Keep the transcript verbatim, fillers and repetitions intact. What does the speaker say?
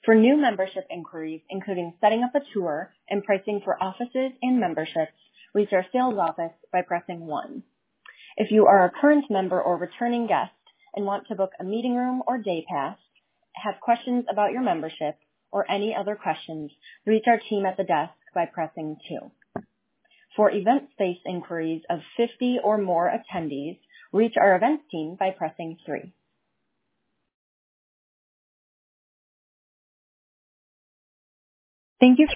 For new membership inquiries, including setting up a tour and pricing for offices and memberships, reach our sales office by pressing one. If you are a current member or returning guest and want to book a meeting room or day pass, have questions about your membership, or any other questions, reach our team at the desk by pressing two. For event space inquiries of fifty or more attendees, reach our events team by pressing three. Thank you.